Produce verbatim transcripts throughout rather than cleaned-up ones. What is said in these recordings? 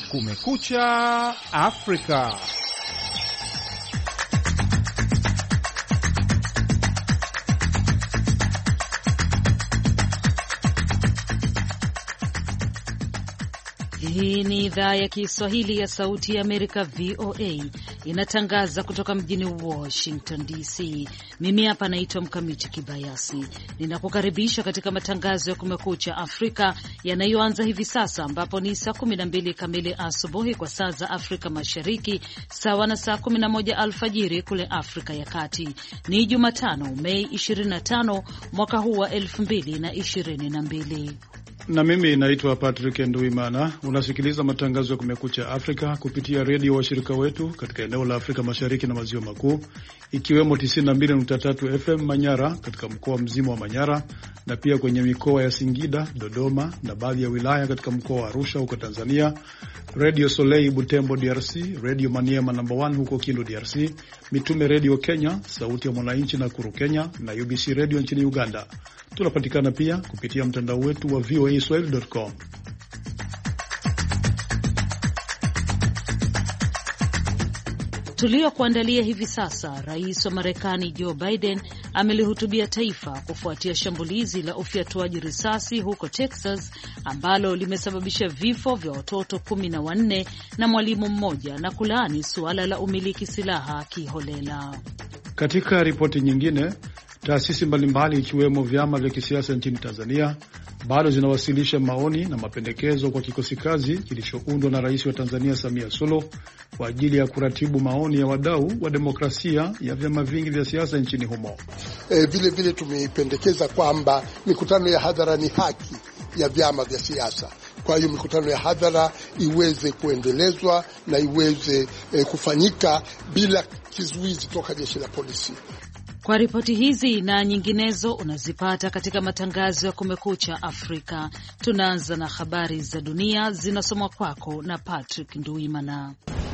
Kumekucha Afrika. Hii ni idhaa ya Kiswahili ya Sauti ya Amerika, V O A. Inatangaza kutoka mjini Washington D C. Mimi hapa naitwa Mkamiti Kibayasi. Ninakukaribisha katika matangazo ya Kumekucha Afrika yanayoanza hivi sasa, ambapo ni saa kumi na mbili kamili asubuhi kwa saa za Afrika Mashariki, sawa na saa kumi na moja alfajiri kule Afrika ya Kati. Ni Jumatano, Mei ishirini na tano mwaka huu wa elfu mbili na ishirini na mbili. Na mimi naitwa Patrick Nduimana. Unasikiliza matangazo ya Kumekucha Afrika kupitia redio washirika wetu katika eneo la Afrika Mashariki na Maziwa Makuu, ikiwemo tisini na mbili nukta tatu F M Manyara katika mkoa mzima wa Manyara, na pia kwenye mikoa ya Singida, Dodoma na baadhi ya wilaya katika mkoa wa Arusha huko Tanzania, Radio Soleil Butembo D R C, Radio Maniema number one huko Kindu D R C, Mitume Radio Kenya, Sauti ya Mwananchi Nakuru Kenya, na U B C Radio nchini Uganda. Tunapatikana pia kupitia mtandao wetu wa v o a swahili dot com. Tuliokuandalia hivi sasa: Rais wa Marekani Joe Biden amelihutubia taifa kufuatia shambulizi la ufyatuaji risasi huko Texas ambalo limesababisha vifo vya watoto kumi na wanne na mwalimu mmoja, na kulaani suala la umiliki silaha kiholela. Katika ripoti nyingine, taasisi mbalimbali ikiwemo vyama vya kisiasa nchini Tanzania bado zinawasilisha maoni na mapendekezo kwa kikosi kazi kilichoundwa na Rais wa Tanzania Samia Suluhu kwa ajili ya kuratibu maoni ya wadau wa demokrasia ya vyama vingi vya siasa nchini humo. E, vile vile tumependekeza kwamba mikutano ya hadhara ni haki ya vyama vya siasa. Kwa hiyo mikutano ya hadhara iweze kuendelezwa na iweze e, kufanyika bila kizuizi toka jeshi la polisi. Kwa ripoti hizi na nyinginezo unazipata katika matangazo ya Kumekucha Afrika. Tunaanza na habari za dunia zinasomwa kwako na Patrick Nduimana.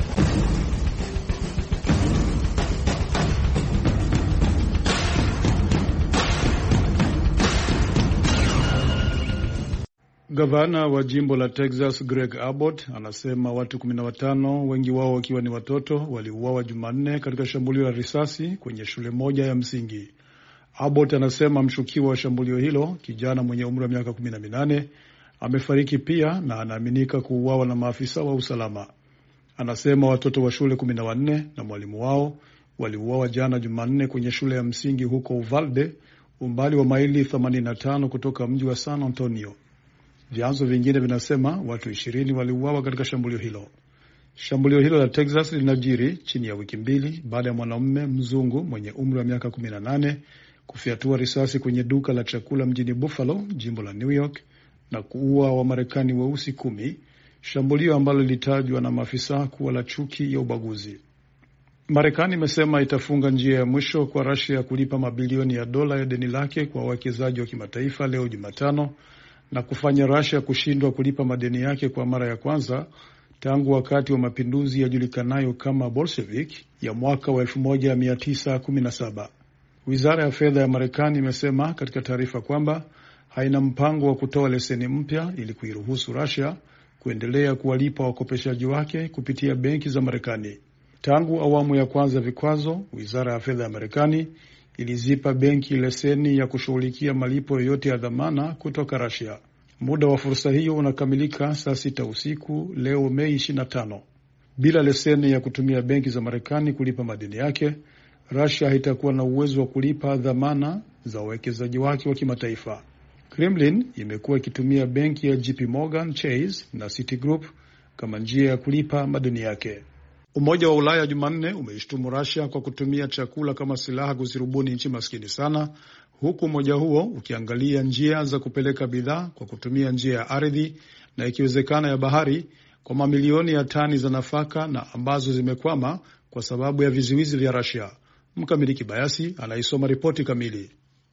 Gavana wa jimbo la Texas Greg Abbott anasema watu kumi na watano, wengi wao wakiwa ni watoto, waliuawa Jumanne katika shambulio la risasi kwenye shule moja ya msingi. Abbott anasema mshukiwa wa shambulio hilo, kijana mwenye umri wa miaka kumi na minane, amefariki pia na anaaminika kuuawa na maafisa wa usalama. Anasema watoto wa shule kumi na wanne na mwalimu wao waliuawa jana Jumanne kwenye shule ya msingi huko Uvalde, umbali wa maili themanini na tano kutoka mji wa San Antonio. Vyanzo vingine vinasema watu ishirini waliuawa katika shambulio hilo. Shambulio hilo la Texas linajiri chini ya wiki mbili baada ya mwanamume mzungu mwenye umri wa miaka kumi na nane kufyatua risasi kwenye duka la chakula mjini Buffalo, jimbo la New York, na kuua Wamarekani weusi kumi, shambulio ambalo lilitajwa na maafisa kuwa la chuki ya ubaguzi. Marekani imesema itafunga njia ya mwisho kwa Russia kulipa mabilioni ya dola ya deni lake kwa wawekezaji wa kimataifa leo Jumatano, na kufanya Russia kushindwa kulipa madeni yake kwa mara ya kwanza tangu wakati wa mapinduzi yajulikanayo kama Bolshevik ya mwaka wa elfu moja mia tisa kumi na saba. Wizara ya fedha ya Marekani imesema katika taarifa kwamba haina mpango wa kutoa leseni mpya ili kuiruhusu Russia kuendelea kuwalipa wakopeshaji wake kupitia benki za Marekani. Tangu awamu ya kwanza vikwazo, Wizara ya fedha ya Marekani ilizipa benki leseni ya kushughulikia malipo yoyote ya dhamana kutoka Russia. Muda wa fursa hiyo unakamilika saa sita usiku leo Mei ishirini na tano. Bila leseni ya kutumia benki za Marekani kulipa madeni yake, Russia haitakuwa na uwezo wa kulipa dhamana za wawekezaji wake wa kimataifa. Kremlin imekuwa ikitumia benki ya J P Morgan Chase na Citigroup kama njia ya kulipa madeni yake. Umoja wa Ulaya Jumanne umeishtumu Russia kwa kutumia chakula kama silaha kuzirubuni nchi maskini sana, huku umoja huo ukiangalia njia za kupeleka bidhaa kwa kutumia njia ya ardhi na ikiwezekana ya bahari kwa mamilioni ya tani za nafaka na ambazo zimekwama kwa sababu ya vizuizi vya Russia. Mkamiti Kibayasi anaisoma ripoti kamili.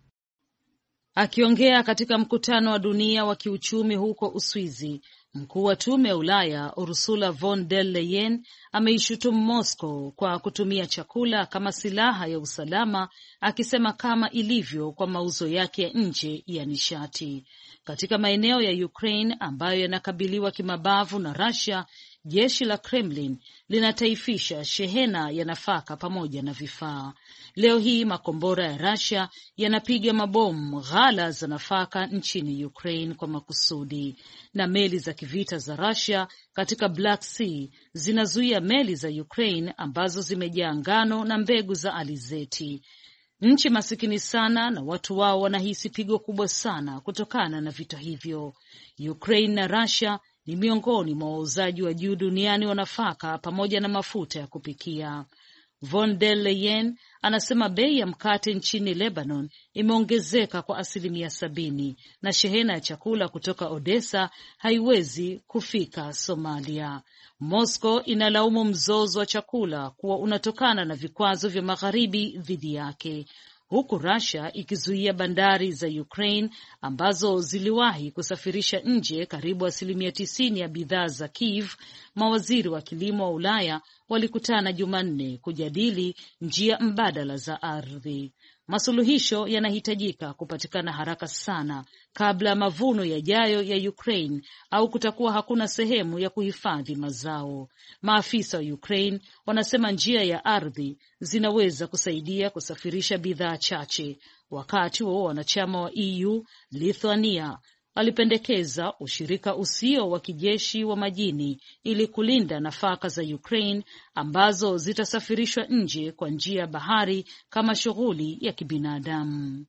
Akiongea katika mkutano wa dunia wa kiuchumi huko Uswizi, mkuu wa tume ya Ulaya Ursula von der Leyen ameishutumu Moscow kwa kutumia chakula kama silaha ya usalama, akisema kama ilivyo kwa mauzo yake ya nje ya nishati. Katika maeneo ya Ukraine ambayo yanakabiliwa kimabavu na Russia, jeshi la Kremlin linataifisha shehena ya nafaka pamoja na vifaa. Leo hii makombora ya Russia yanapiga mabomu ghala za nafaka nchini Ukraine kwa makusudi, na meli za kivita za Russia katika Black Sea zinazuia meli za Ukraine ambazo zimejaa ngano na mbegu za alizeti. Nchi masikini sana na watu wao wanahisi pigo kubwa sana kutokana na vita hivyo. Ukraine na Russia ni miongoni mwa wauzaji wa juu duniani wa nafaka pamoja na mafuta ya kupikia. Von der Leyen anasema bei ya mkate nchini Lebanon imeongezeka kwa asilimia sabini na shehena ya chakula kutoka Odessa haiwezi kufika Somalia. Moscow inalaumu mzozo wa chakula kuwa unatokana na vikwazo vya magharibi dhidi yake, huku Russia ikizuia bandari za Ukraine ambazo ziliwahi kusafirisha nje karibu asilimia tisini ya bidhaa za Kiev. Mawaziri wa kilimo wa Ulaya walikutana Jumanne kujadili njia mbadala za ardhi. Masuluhisho yanahitajika kupatikana haraka sana kabla mavuno yajayo ya Ukraine au kutakuwa hakuna sehemu ya kuhifadhi mazao. Maafisa wa Ukraine wanasema njia ya ardhi zinaweza kusaidia kusafirisha bidhaa chache. Wakati wa wanachama wa E U, Lithuania alipendekeza ushirika usio wa kijeshi wa majini ili kulinda nafaka za Ukraine ambazo zitasafirishwa nje kwa njia ya bahari kama shughuli ya kibinadamu.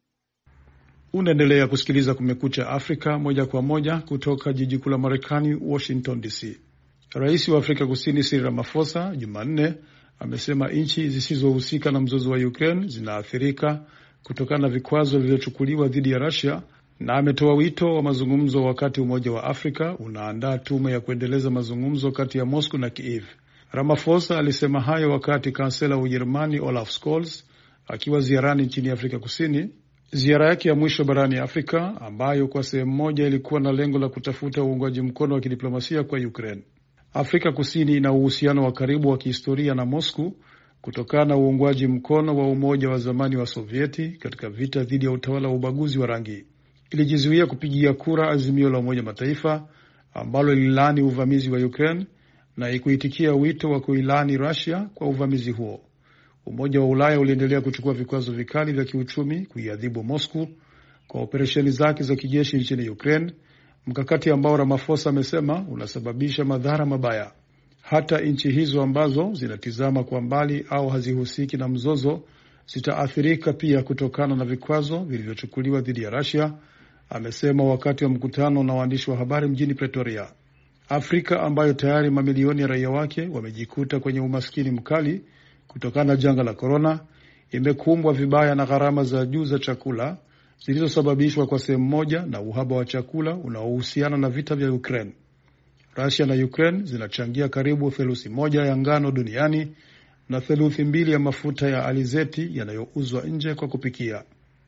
Unaendelea kusikiliza Kumekucha Afrika moja kwa moja kutoka jiji kuu la Marekani, Washington D C. Rais wa Afrika Kusini Cyril Ramaphosa Jumanne amesema nchi zisizohusika na mzozo wa Ukraine zinaathirika kutokana na vikwazo vilivyochukuliwa dhidi ya Russia, na ametoa wito wa mazungumzo wakati Umoja wa Afrika unaandaa tume ya kuendeleza mazungumzo kati ya Moscow na Kiev. Ramaphosa alisema hayo wakati kansela wa Ujerumani Olaf Scholz akiwa ziarani nchini Afrika Kusini, ziara yake ya mwisho barani Afrika ambayo kwa sehemu moja ilikuwa na lengo la kutafuta uungwaji mkono wa kidiplomasia kwa Ukraine. Afrika Kusini ina uhusiano wa karibu wa kihistoria na Moscow kutokana na uungwaji mkono wa Umoja wa zamani wa Sovieti katika vita dhidi ya utawala wa ubaguzi wa rangi. Ilijizuia kupigia kura azimio la Umoja Mataifa ambalo lililani uvamizi wa Ukraine na ikuitikia wito wa kuilani Russia kwa uvamizi huo. Umoja wa Ulaya uliendelea kuchukua vikwazo vikali vya kiuchumi kuiadhibu Moscow kwa operesheni zake za kijeshi nchini Ukraine, mkakati ambao Ramaphosa amesema unasababisha madhara mabaya. Hata nchi hizo ambazo zinatizama kwa mbali au hazihusiki na mzozo zitaathirika pia kutokana na vikwazo vilivyochukuliwa dhidi ya Russia, amesema wakati wa mkutano na waandishi wa habari mjini Pretoria. Afrika ambayo tayari mamilioni ya raia wake wamejikuta kwenye umaskini mkali kutokana na janga la corona, imekumbwa vibaya na gharama za juu za chakula zilizosababishwa kwa sehemu moja na uhaba wa chakula unaohusiana na vita vya Ukraine. Russia na Ukraine zinachangia karibu theluthi moja ya ngano duniani na theluthi mbili ya mafuta ya alizeti yanayouzwa nje kwa kupikia.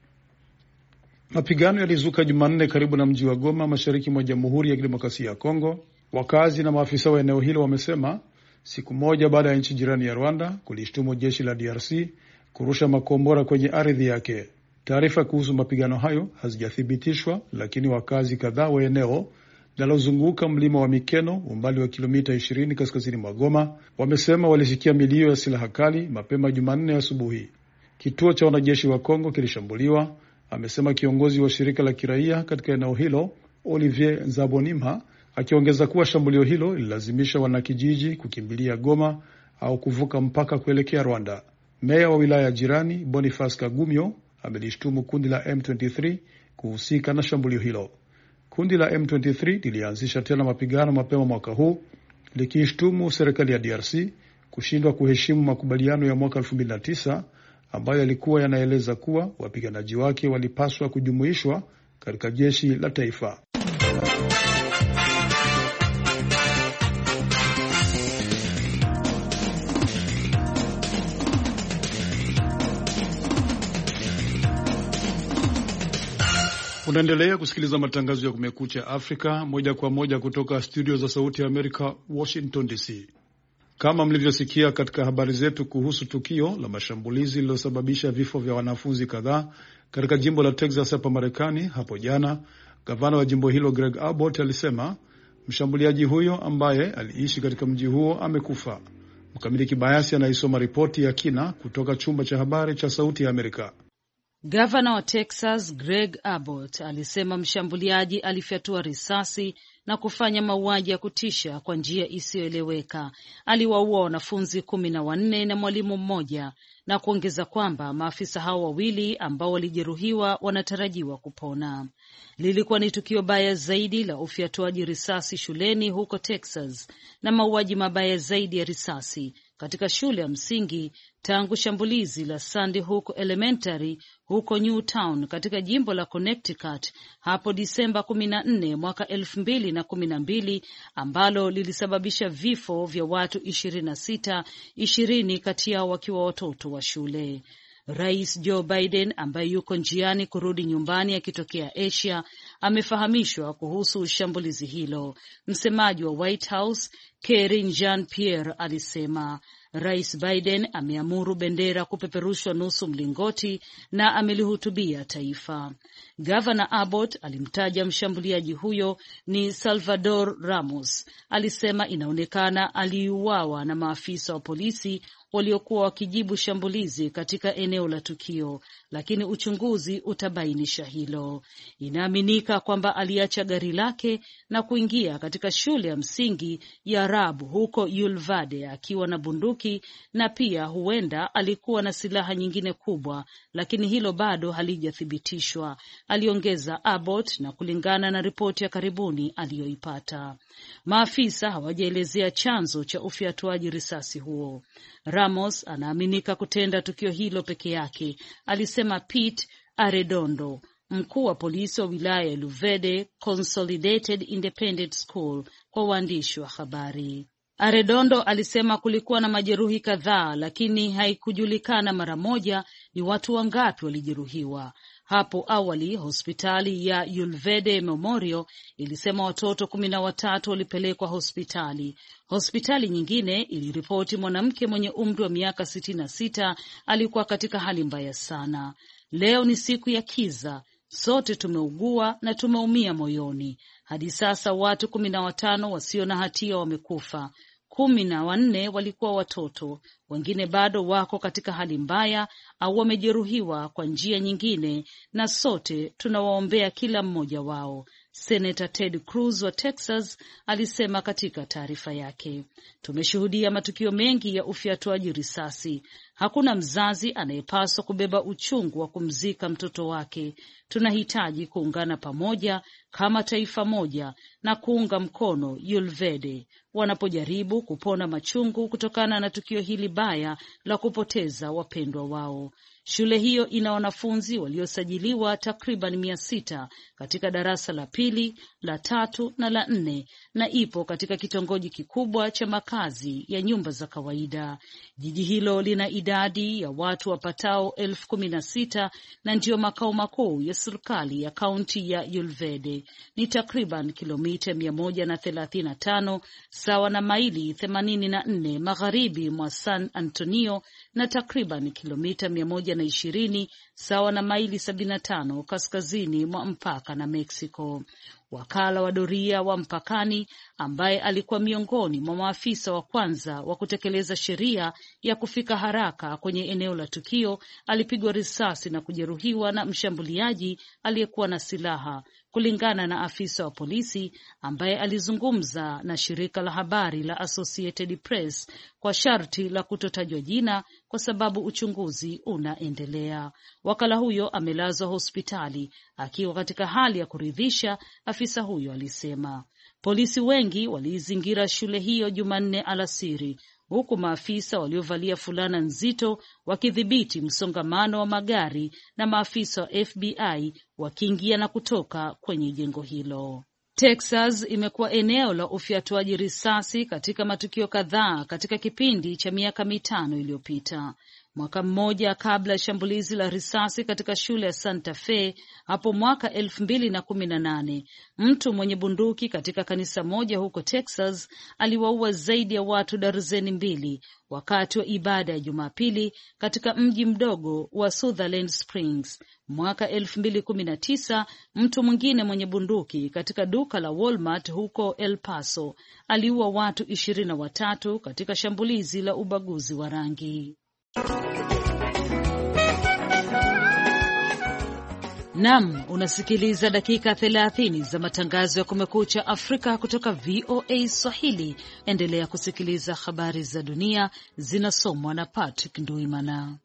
Mapigano yalizuka Jumanne karibu na mji wa Goma, mashariki mwa Jamhuri ya Kidemokrasia ya Kongo. Wakazi na maafisa wa eneo hilo wamesema siku moja baada ya nchi jirani ya Rwanda kulishtumu jeshi la D R C kurusha makombora kwenye ardhi yake. Taarifa kuhusu mapigano hayo hazijathibitishwa, lakini wakazi kadhaa wa eneo linalozunguka mlima wa Mikeno umbali wa kilomita ishirini kaskazini mwa Goma wamesema walisikia milio ya silaha kali mapema Jumanne asubuhi. Kituo cha wanajeshi wa Kongo kilishambuliwa, amesema kiongozi wa shirika la kiraia katika eneo hilo Olivier Nzabonimha, akiongeza kuwa shambulio hilo lililazimisha wanakijiji kukimbilia Goma au kuvuka mpaka kuelekea Rwanda. Meya wa wilaya jirani Boniface Kagumyo amelishtumu kundi la M ishirini na tatu kuhusika na shambulio hilo. Kundi la M ishirini na tatu lilianzisha tena mapigano mapema mwaka huu likishtumu serikali ya D R C kushindwa kuheshimu makubaliano ya mwaka elfu mbili na tisa ambayo yalikuwa yanaeleza kuwa wapiganaji wake walipaswa kujumuishwa katika jeshi la taifa. Unaendelea kusikiliza matangazo ya Kumekucha Afrika moja kwa moja kutoka studio za Sauti ya Amerika, Washington D C. Kama mlivyosikia katika habari zetu kuhusu tukio la mashambulizi lililosababisha vifo vya wanafunzi kadhaa katika jimbo la Texas hapa Marekani hapo jana, gavana wa jimbo hilo Greg Abbott alisema Mshambuliaji huyo ambaye aliishi katika mji huo amekufa. Mkamili Kibayasi anaisoma ripoti ya kina kutoka chumba cha habari cha Sauti ya Amerika. Gavana wa Texas Greg Abbott alisema mshambuliaji alifyatua risasi na kufanya mauaji ya kutisha kwa njia isiyoeleweka. Aliwaua wanafunzi kumi na wanne na mwalimu mmoja, na kuongeza kwamba maafisa hao wawili ambao walijeruhiwa wanatarajiwa kupona. Lilikuwa ni tukio baya zaidi la ufyatuaji risasi shuleni huko Texas na mauaji mabaya zaidi ya risasi katika shule ya msingi tangu shambulizi la Sandy Hook Elementary huko Newtown katika jimbo la Connecticut hapo Disemba kumi na nne mwaka elfu mbili na kumi na mbili, ambalo lilisababisha vifo vya watu ishirini na sita, ishirini kati yao wakiwa watoto wa shule. Rais Joe Biden ambaye yuko njiani kurudi nyumbani akitokea Asia amefahamishwa kuhusu shambulizi hilo. Msemaji wa White House Karine Jean-Pierre alisema Rais Biden ameamuru bendera kupeperushwa nusu mlingoti na amelihutubia taifa. Gavana Abbott alimtaja mshambuliaji huyo ni Salvador Ramos. Alisema inaonekana aliuawa na maafisa wa polisi waliokuwa wakijibu shambulizi katika eneo la tukio, lakini uchunguzi utabainisha hilo. Inaaminika kwamba aliacha gari lake na kuingia katika shule ya msingi ya Rab huko Uvalde akiwa na bunduki, na pia huenda alikuwa na silaha nyingine kubwa, lakini hilo bado halijathibitishwa, aliongeza Abbott, na kulingana na ripoti ya karibuni aliyoipata. Maafisa hawajaelezea chanzo cha ufyatuaji risasi huo. Ramos anaaminika kutenda tukio hilo peke yake, alisema Pete Arredondo, mkuu wa polisi wa wilaya ya Uvalde Consolidated Independent School, kwa waandishi wa habari. Arredondo alisema kulikuwa na majeruhi kadhaa, lakini haikujulikana mara moja ni watu wangapi walijeruhiwa. Hapo awali hospitali ya Uvalde Memorial ilisema watoto kumi na watatu walipelekwa hospitali. Hospitali nyingine iliripoti mwanamke mwenye umri wa miaka sitini na sita alikuwa katika hali mbaya sana. Leo ni siku ya kiza, sote tumeugua na tumeumia moyoni. Hadi sasa watu kumi na watano wasio na hatia wamekufa. Kumi na wanne walikuwa watoto, wengine bado wako katika hali mbaya au wamejeruhiwa kwa njia nyingine, na sote tunawaombea kila mmoja wao, Senator Ted Cruz wa Texas alisema katika taarifa yake. Tumeshuhudia matukio mengi ya ufyatuaji risasi. Hakuna mzazi anayepaswa kubeba uchungu wa kumzika mtoto wake. Tunahitaji kuungana pamoja kama taifa moja na kuunga mkono Uvalde wanapojaribu kupona machungu kutokana na tukio hili baya la kupoteza wapendwa wao. Shule hiyo ina wanafunzi waliosajiliwa takriban mia sita katika darasa la pili, la tatu na la nne, na ipo katika kitongoji kikubwa cha makazi ya nyumba za kawaida. Jiji hilo lina idadi ya watu wapatao elfu kumi na sita na ndiyo makao makuu ya serikali ya kaunti ya Uvalde. Ni takriban kilomita mia moja na thelathini na tano sawa na maili themanini na nne magharibi mwa San Antonio na takriban kilomita mia moja na ishirini sawa na maili sabini na tano kaskazini mwa mpaka na Mexico. Wakala wa doria wa mpakani ambaye alikuwa miongoni mwa maafisa wa kwanza wa kutekeleza sheria ya kufika haraka kwenye eneo la tukio alipigwa risasi na kujeruhiwa na mshambuliaji aliyekuwa na silaha, kulingana na afisa wa polisi ambaye alizungumza na shirika la habari la Associated Press kwa sharti la kutotajwa jina kwa sababu uchunguzi unaendelea. Wakala huyo amelazwa hospitali akiwa katika hali ya kuridhisha, afisa huyo alisema. Polisi wengi waliizingira shule hiyo Jumanne alasiri, huku maafisa waliovalia fulana nzito wakidhibiti msongamano wa magari na maafisa wa F B I wakiingia na kutoka kwenye jengo hilo. Texas imekuwa eneo la ufyatuaji risasi katika matukio kadhaa katika kipindi cha miaka mitano iliyopita. Mwaka mmoja kabla ya shambulizi la risasi katika shule ya Santa Fe hapo mwaka elfu mbili na kumi na nane, mtu mwenye bunduki katika kanisa moja huko Texas aliwaua zaidi ya watu darzeni mbili wakati wa ibada ya Jumapili katika mji mdogo wa Sutherland Springs. Mwaka elfu mbili kumi na tisa, mtu mwingine mwenye bunduki katika duka la Walmart huko El Paso aliua watu ishirini na watatu katika shambulizi la ubaguzi wa rangi. Nam, unasikiliza dakika thelathini za matangazo ya Kumekucha Afrika kutoka V O A Swahili. Endelea kusikiliza habari za dunia, zinasomwa na Patrick Nduimana.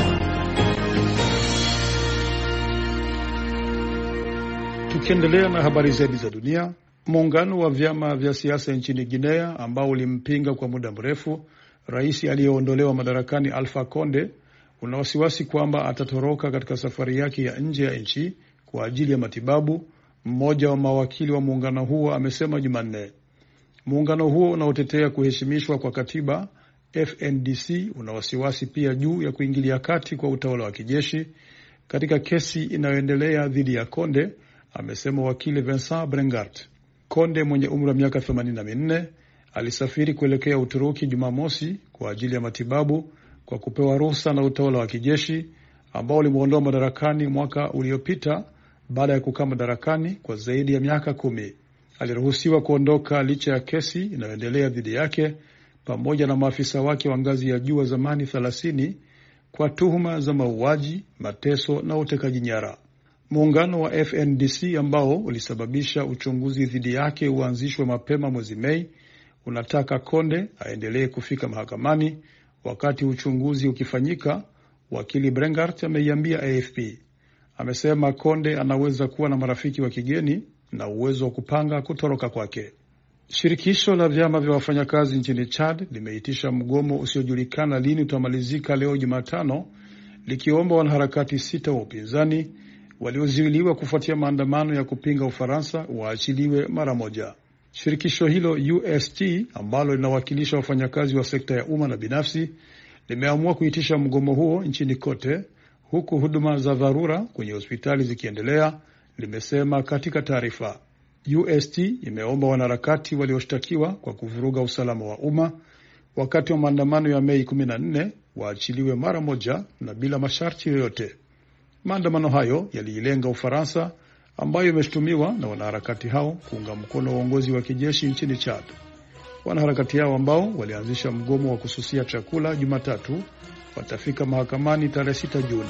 Tukiendelea na habari zaidi za dunia, muungano wa vyama vya siasa nchini Guinea ambao ulimpinga kwa muda mrefu rais aliyeondolewa madarakani Alpha Conde una wasiwasi kwamba atatoroka katika safari yake ya nje ya nchi kwa ajili ya matibabu, mmoja wa mawakili wa muungano huo amesema Jumanne. Muungano huo unaotetea kuheshimishwa kwa katiba, F N D C, una wasiwasi pia juu ya kuingilia kati kwa utawala wa kijeshi katika kesi inayoendelea dhidi ya Conde, amesema wakili Vincent Brengart. Conde mwenye umri wa miaka themanini na minne alisafiri kuelekea Uturuki Jumamosi kwa ajili ya matibabu kwa kupewa ruhusa na utawala wa kijeshi ambao ulimuondoa madarakani mwaka uliopita baada ya kukaa madarakani kwa zaidi ya miaka kumi. Aliruhusiwa kuondoka licha ya kesi inayoendelea dhidi yake pamoja na maafisa wake wa ngazi ya juu wa zamani thelathini kwa tuhuma za mauaji, mateso na utekaji nyara. Muungano wa F N D C ambao ulisababisha uchunguzi dhidi yake uanzishwe mapema mwezi Mei unataka Conde aendelee kufika mahakamani wakati uchunguzi ukifanyika, wakili Brengart ameiambia A F P. Amesema Conde anaweza kuwa na marafiki wa kigeni na uwezo wa kupanga kutoroka kwake. Shirikisho la vyama vya wafanyakazi nchini Chad limeitisha mgomo usiojulikana lini utamalizika leo Jumatano, likiomba wanaharakati sita wa upinzani waliozuiliwa kufuatia maandamano ya kupinga Ufaransa waachiliwe mara moja. Shirikisho hilo U S T ambalo linawakilisha wafanyakazi wa sekta ya umma na binafsi limeamua kuitisha mgomo huo nchini kote huku huduma za dharura kwenye hospitali zikiendelea, limesema katika taarifa. U S T imeomba wanaharakati walioshtakiwa kwa kuvuruga usalama wa umma wakati wa maandamano ya Mei kumi na nne waachiliwe mara moja na bila masharti yoyote. Maandamano hayo yaliilenga Ufaransa ambayo imeshtumiwa na wanaharakati hao kuunga mkono uongozi wa kijeshi nchini Chad. Wanaharakati hao ambao walianzisha mgomo wa kususia chakula Jumatatu watafika mahakamani tarehe sita Juni.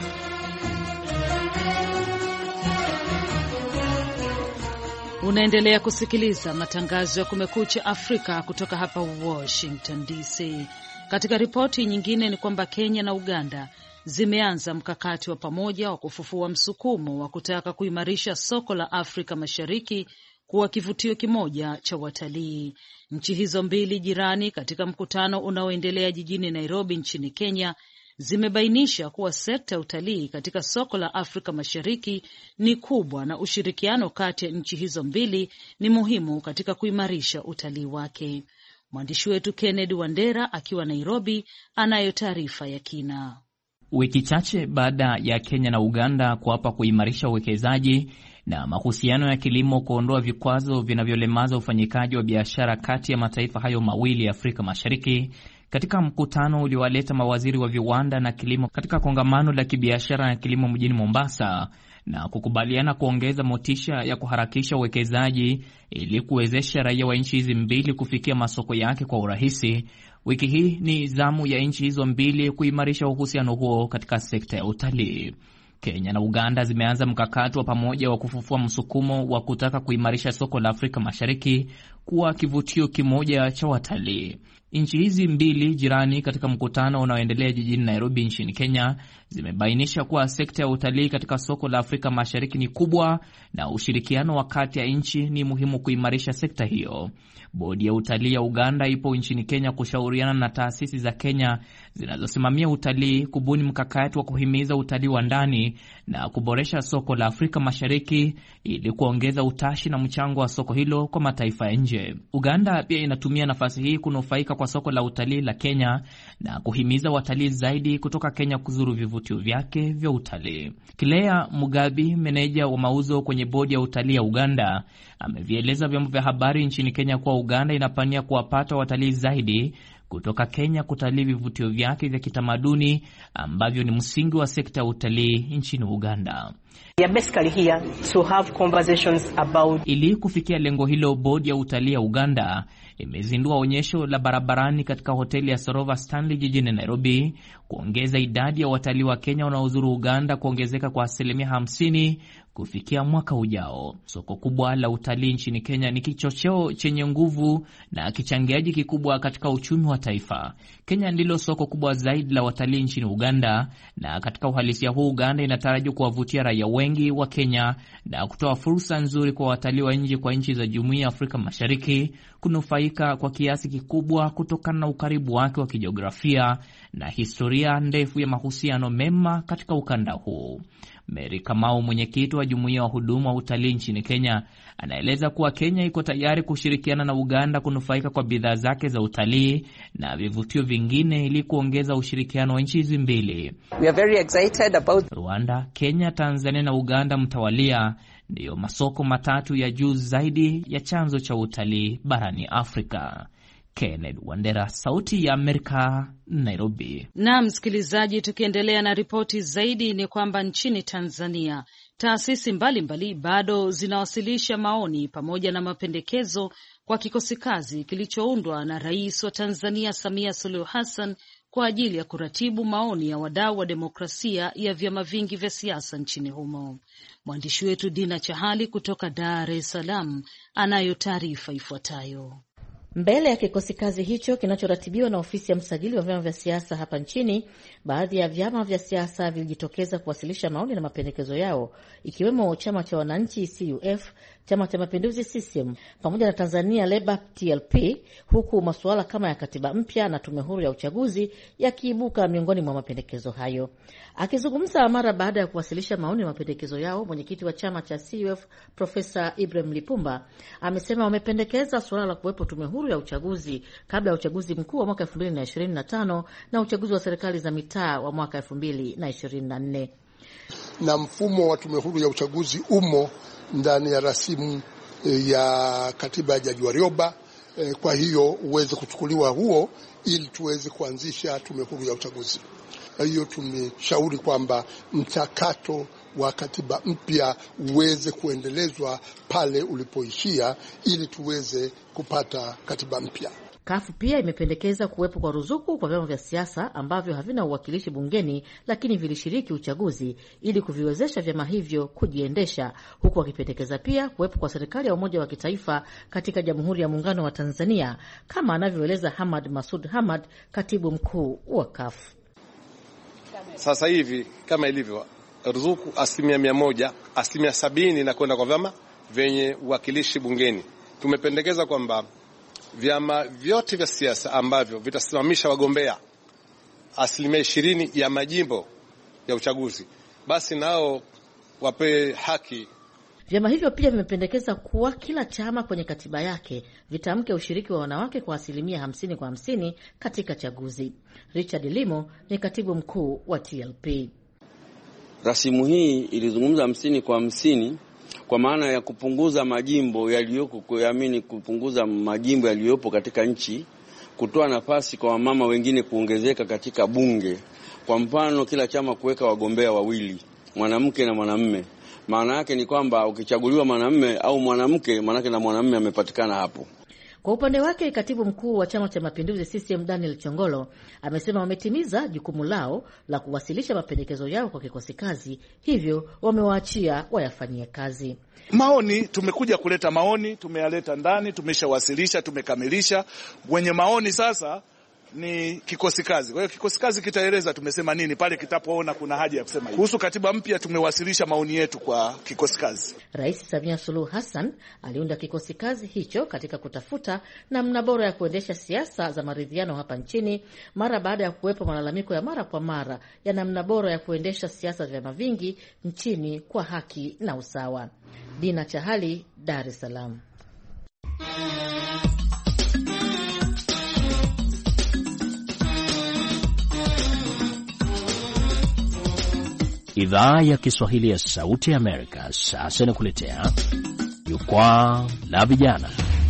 Unaendelea kusikiliza matangazo ya Kumekucha Afrika kutoka hapa Washington D C. Katika ripoti nyingine ni kwamba Kenya na Uganda zimeanza mkakati wa pamoja wa kufufua msukumo wa kutaka kuimarisha soko la Afrika Mashariki kuwa kivutio kimoja cha watalii. Nchi hizo mbili jirani katika mkutano unaoendelea jijini Nairobi nchini Kenya zimebainisha kuwa sekta ya utalii katika soko la Afrika Mashariki ni kubwa na ushirikiano kati ya nchi hizo mbili ni muhimu katika kuimarisha utalii wake. Mwandishi wetu Kennedy Wandera akiwa Nairobi anayo taarifa ya kina. Wiki chache baada ya Kenya na Uganda kuapa kuimarisha uwekezaji na mahusiano ya kilimo, kuondoa vikwazo vinavyolemaza ufanyikaji wa biashara kati ya mataifa hayo mawili ya Afrika Mashariki, katika mkutano uliowaleta mawaziri wa viwanda na kilimo katika kongamano la kibiashara na kilimo mjini Mombasa, na kukubaliana kuongeza motisha ya kuharakisha uwekezaji ili kuwezesha raia wa nchi hizi mbili kufikia masoko yake kwa urahisi. Wiki hii ni zamu ya nchi hizo mbili kuimarisha uhusiano huo katika sekta ya utalii. Kenya na Uganda zimeanza mkakati wa pamoja wa kufufua msukumo wa kutaka kuimarisha soko la Afrika Mashariki kuwa kivutio kimoja cha watalii. Nchi hizi mbili jirani katika mkutano unaoendelea jijini Nairobi nchini Kenya zimebainisha kuwa sekta ya utalii katika soko la Afrika Mashariki ni kubwa na ushirikiano wa kati ya nchi ni muhimu kuimarisha sekta hiyo. Bodi ya utalii ya Uganda ipo nchini Kenya kushauriana na taasisi za Kenya zinazosimamia utalii kubuni mkakati wa kuhimiza utalii wa ndani na kuboresha soko la Afrika Mashariki ili kuongeza utashi na mchango wa soko hilo kwa mataifa ya nje. nje. Uganda pia inatumia nafasi hii kunufaika kwa soko la utalii la Kenya na kuhimiza watalii zaidi kutoka Kenya kuzuru vivutio vyake vya utalii. Kilea Mugabi, meneja wa mauzo kwenye bodi ya utalii ya Uganda, amevieleza vyombo vya habari nchini Kenya kuwa Uganda inapania kuwapata watalii zaidi kutoka Kenya kutalii vivutio vyake vya kitamaduni ambavyo ni msingi wa sekta ya utalii nchini Uganda. About... Ili kufikia lengo hilo, bodi ya utalii ya Uganda imezindua onyesho la barabarani katika hoteli ya Sarova Stanley jijini Nairobi, kuongeza idadi ya watalii wa Kenya wanaozuru Uganda kuongezeka kwa asilimia hamsini kufikia mwaka ujao. Soko kubwa la utalii nchini Kenya ni kichocheo chenye nguvu na kichangiaji kikubwa katika uchumi wa taifa. Kenya ndilo soko kubwa zaidi la watalii nchini Uganda, na katika uhalisia huu Uganda inatarajiwa kuwavutia raia wengi wa Kenya na kutoa fursa nzuri kwa watalii wa nje kwa nchi za Jumuiya ya Afrika Mashariki kunufaika kwa kiasi kikubwa kutokana na ukaribu wake wa kijiografia na historia ndefu ya mahusiano mema katika ukanda huu. Mary Kamau, mwenyekiti wa Jumuiya wa Huduma wa Utalii nchini Kenya, anaeleza kuwa Kenya iko tayari kushirikiana na Uganda kunufaika kwa bidhaa zake za utalii na vivutio vingine ili kuongeza ushirikiano wa nchi hizi mbili. We are very excited about... Rwanda, Kenya, Tanzania na Uganda mtawalia ndiyo masoko matatu ya juu zaidi ya chanzo cha utalii barani Afrika. Kenneth Wandera, Sauti ya Amerika, Nairobi. Na msikilizaji, tukiendelea na ripoti zaidi ni kwamba nchini Tanzania taasisi mbalimbali bado zinawasilisha maoni pamoja na mapendekezo kwa kikosi kazi kilichoundwa na Rais wa Tanzania Samia Suluhu Hassan kwa ajili ya kuratibu maoni ya wadau wa demokrasia ya vyama vingi vya siasa nchini humo. Mwandishi wetu Dina Chahali kutoka Dar es Salaam anayo taarifa ifuatayo. Mbele ya kikosi kazi hicho kinachoratibiwa na ofisi ya msajili wa vyama vya siasa hapa nchini, baadhi ya vyama vya siasa vilijitokeza kuwasilisha maoni na mapendekezo yao, ikiwemo chama cha wananchi C U F, chama cha mapinduzi C C M, pamoja na Tanzania Labour T L P, huku masuala kama ya katiba mpya na tume huru ya uchaguzi yakiibuka miongoni mwa mapendekezo hayo. Akizungumza mara baada ya kuwasilisha maoni na mapendekezo yao, mwenyekiti wa chama cha C U F Profesa Ibrahim Lipumba amesema wamependekeza suala la kuwepo tume huru ya uchaguzi kabla ya uchaguzi mkuu wa mwaka elfu mbili na ishirini na tano na uchaguzi wa serikali za mitaa wa mwaka elfu mbili na ishirini na nne. Na mfumo wa tume huru ya uchaguzi umo ndani ya rasimu ya katiba ya Jaji Warioba. Kwa hiyo uweze kuchukuliwa huo ili tuweze kuanzisha tume huru ya uchaguzi. Kwa hiyo tumeshauri kwamba mchakato wa katiba mpya uweze kuendelezwa pale ulipoishia ili tuweze kupata katiba mpya. Kafu pia imependekeza kuwepo kwa ruzuku kwa vyama vya siasa ambavyo havina uwakilishi bungeni lakini vilishiriki uchaguzi ili kuviwezesha vyama hivyo kujiendesha, huku wakipendekeza pia kuwepo kwa serikali ya umoja wa kitaifa katika Jamhuri ya Muungano wa Tanzania, kama anavyoeleza Hamad Masud Hamad, katibu mkuu wa Kafu. Sasa hivi kama ilivyo ruzuku asilimia mia moja, asilimia sabini na kwenda kwa vyama vyenye uwakilishi bungeni. Tumependekeza kwamba vyama vyote vya siasa ambavyo vitasimamisha wagombea asilimia ishirini ya majimbo ya uchaguzi, basi nao wape haki. Vyama hivyo pia vimependekeza kuwa kila chama kwenye katiba yake vitamke ushiriki wa wanawake kwa asilimia hamsini kwa hamsini katika chaguzi. Richard Limo ni katibu mkuu wa T L P. Rasimu hii ilizungumza hamsini kwa hamsini kwa maana ya kupunguza majimbo yaliyoko, kuamini kupunguza majimbo yaliyopo katika nchi, kutoa nafasi kwa wamama wengine kuongezeka katika bunge. Kwa mfano, kila chama kuweka wagombea wawili, mwanamke na mwanamume. Maana yake ni kwamba ukichaguliwa mwanamume au mwanamke, maana yake na mwanamume amepatikana hapo. Kwa upande wake, katibu mkuu wa chama cha mapinduzi C C M Daniel Chongolo amesema wametimiza jukumu lao la kuwasilisha mapendekezo yao kwa kikosi kazi, hivyo wamewaachia wayafanyie kazi. Maoni, tumekuja kuleta maoni, tumeyaleta ndani, tumeshawasilisha, tumekamilisha. Wenye maoni sasa ni kikosi kazi. Kwa hiyo kikosi kazi kitaeleza tumesema nini pale kitapoona kuna haja ya kusema. Kuhusu katiba mpya tumewasilisha maoni yetu kwa kikosi kazi. Rais Samia Suluhu Hassan aliunda kikosi kazi hicho katika kutafuta namna bora ya kuendesha siasa za maridhiano hapa nchini, mara baada ya kuwepo malalamiko ya mara kwa mara ya namna bora ya kuendesha siasa za vyama vingi nchini kwa haki na usawa. Dina Chahali, Dar es Salaam. Idhaa ya Kiswahili ya Sauti ya Amerika sasa inakuletea Jukwaa la Vijana.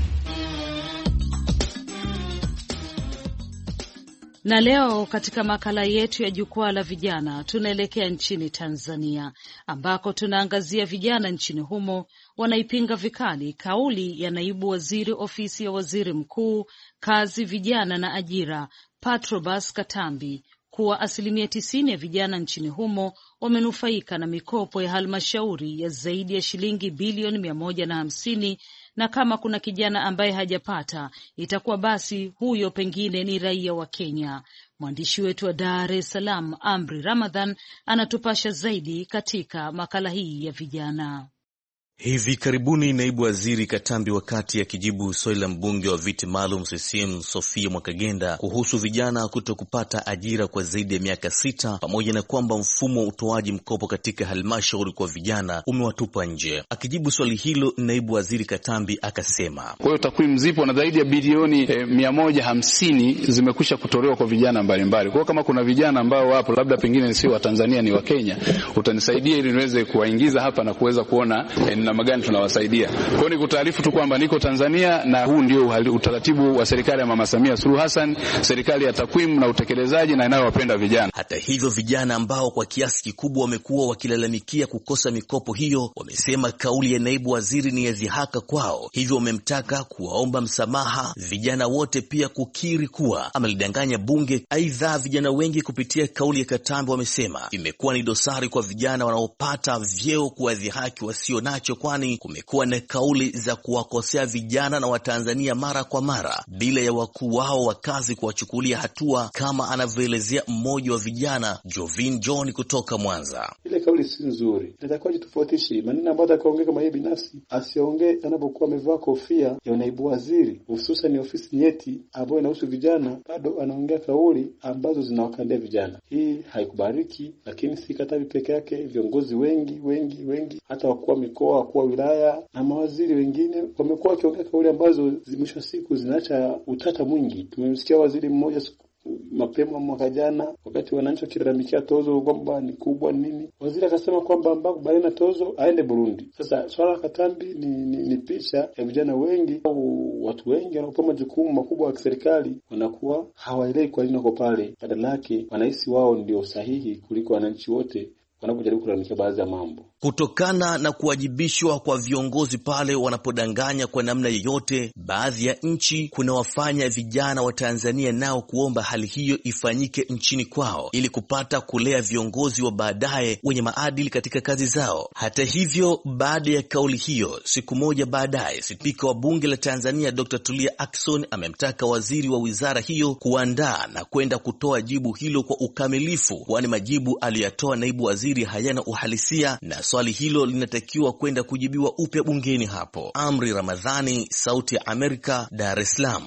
Na leo katika makala yetu ya Jukwaa la Vijana tunaelekea nchini Tanzania, ambako tunaangazia vijana nchini humo wanaipinga vikali kauli ya naibu waziri ofisi ya waziri mkuu, kazi, vijana na ajira, Patrobas Katambi, kuwa asilimia tisini ya vijana nchini humo wamenufaika na mikopo ya halmashauri ya zaidi ya shilingi bilioni mia moja na hamsini, na kama kuna kijana ambaye hajapata, itakuwa basi huyo pengine ni raia wa Kenya. Mwandishi wetu wa Dar es Salaam, Amri Ramadhan, anatupasha zaidi katika makala hii ya vijana. Hivi karibuni naibu waziri Katambi, wakati akijibu swali la mbunge wa viti maalum C C M Sofia Mwakagenda kuhusu vijana kutokupata ajira kwa zaidi ya miaka sita, pamoja na kwamba mfumo wa utoaji mkopo katika halmashauri kwa vijana umewatupa nje. Akijibu swali hilo, naibu waziri Katambi akasema, kwa hiyo takwimu zipo na zaidi ya bilioni eh, mia moja hamsini zimekwisha kutolewa kwa vijana mbalimbali. Kwa hiyo kama kuna vijana ambao wapo labda pengine sio wa Tanzania ni wa Kenya, utanisaidia ili niweze kuwaingiza hapa na kuweza kuona eh, namna gani tunawasaidia. Kwa hiyo nikutaarifu tu kwamba niko Tanzania na huu ndio utaratibu wa serikali ya Mama Samia Suluhu Hassan, serikali ya takwimu na utekelezaji na inayowapenda vijana. Hata hivyo, vijana ambao kwa kiasi kikubwa wamekuwa wakilalamikia kukosa mikopo hiyo, wamesema kauli ya naibu waziri ni ya dhihaka kwao, hivyo wamemtaka kuwaomba msamaha vijana wote, pia kukiri kuwa amelidanganya bunge. Aidha, vijana wengi kupitia kauli ya Katambi wamesema imekuwa ni dosari kwa vijana wanaopata vyeo kuwadhihaki wasio nacho, kwani kumekuwa na kauli za kuwakosea vijana na Watanzania mara kwa mara bila ya wakuu wao wa kazi kuwachukulia hatua, kama anavyoelezea mmoja wa vijana, Jovin John kutoka Mwanza. Ile kauli si nzuri. Natakuwa jitofautishe maneno ambayo ataongea kama yeye binafsi, asiongee anapokuwa amevaa kofia ya naibu waziri, hususan ni ofisi nyeti ambayo inahusu vijana, bado anaongea kauli ambazo zinawakandia vijana. Hii haikubariki, lakini si Katambi peke yake, viongozi wengi wengi wengi, hata wakuu mikoa, kwa wilaya na mawaziri wengine wamekuwa wakiongea kauli ambazo mwisho siku zinaacha utata mwingi. Tumemsikia waziri mmoja mapema mwaka jana, wakati wananchi wakilalamikia tozo kwamba ni kubwa nini, waziri akasema kwamba ambako baina tozo aende Burundi. Sasa swala la Katambi ni, ni, ni picha ya vijana wengi au watu wengi wanaopewa majukumu makubwa ya kiserikali wanakuwa hawaelewi kwa nini wako pale, badala yake wanahisi wao ndio sahihi kuliko wananchi wote wanapojaribu kulalamikia baadhi ya mambo. Kutokana na kuwajibishwa kwa viongozi pale wanapodanganya kwa namna yoyote, baadhi ya nchi kuna wafanya vijana wa Tanzania nao kuomba hali hiyo ifanyike nchini kwao ili kupata kulea viongozi wa baadaye wenye maadili katika kazi zao. Hata hivyo, baada ya kauli hiyo, siku moja baadaye, spika wa bunge la Tanzania Doctor Tulia Ackson amemtaka waziri wa wizara hiyo kuandaa na kwenda kutoa jibu hilo kwa ukamilifu, kwani majibu aliyotoa naibu waziri hayana uhalisia na swali hilo linatakiwa kwenda kujibiwa upya bungeni hapo. Amri Ramadhani, Sauti ya Amerika, Dar es Salaam.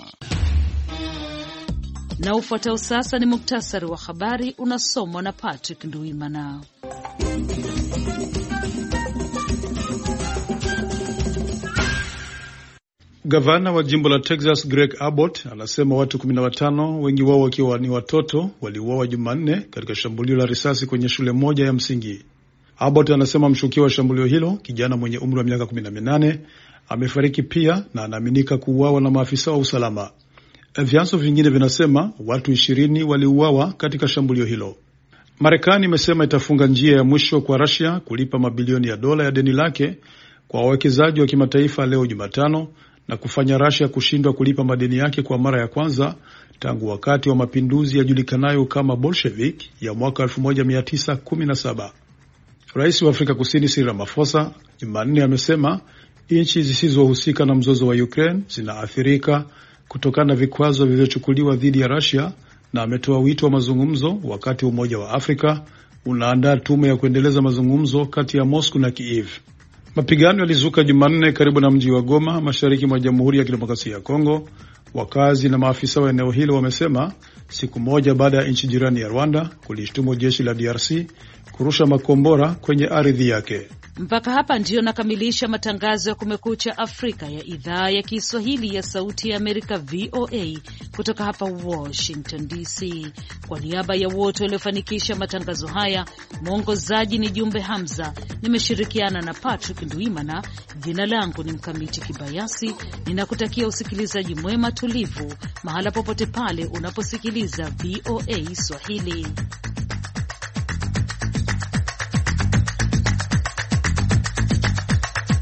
Na ufuatao sasa ni muktasari wa habari unasomwa na Patrick Nduimana. Gavana wa jimbo la Texas Greg Abbott anasema watu kumi na watano, wengi wao wakiwa ni watoto, waliuawa Jumanne katika shambulio la risasi kwenye shule moja ya msingi. Abbott anasema mshukiwa wa shambulio hilo, kijana mwenye umri wa miaka kumi na minane, amefariki pia na anaaminika kuuawa na maafisa wa usalama. Vyanzo vingine vinasema watu ishirini waliuawa katika shambulio hilo. Marekani imesema itafunga njia ya mwisho kwa Russia kulipa mabilioni ya dola ya deni lake kwa wawekezaji wa kimataifa leo Jumatano, na kufanya Russia kushindwa kulipa madeni yake kwa mara ya kwanza tangu wakati wa mapinduzi yajulikanayo kama Bolshevik ya mwaka elfu moja mia tisa kumi na saba. Rais wa Afrika Kusini Cyril Ramaphosa Jumanne amesema nchi zisizohusika na mzozo wa Ukraine zinaathirika kutokana na vikwazo vilivyochukuliwa dhidi ya Russia, na ametoa wito wa mazungumzo wakati Umoja wa Afrika unaandaa tume ya kuendeleza mazungumzo kati ya Moscow na Kiev. Mapigano yalizuka Jumanne karibu na mji wa Goma, mashariki mwa Jamhuri ya Kidemokrasia ya Kongo. Wakazi na maafisa wa eneo hilo wamesema siku moja baada ya nchi jirani ya Rwanda kulishtumu jeshi la D R C kurusha makombora kwenye ardhi yake. Mpaka hapa ndiyo nakamilisha matangazo ya Kumekucha Afrika ya idhaa ya Kiswahili ya Sauti ya Amerika V O A kutoka hapa Washington D C. Kwa niaba ya wote waliofanikisha matangazo haya, mwongozaji ni Jumbe Hamza, nimeshirikiana na Patrick Ndwimana. Jina langu ni Mkamiti Kibayasi, ninakutakia usikilizaji mwema tulivu mahala popote pale unaposikiliza V O A Swahili.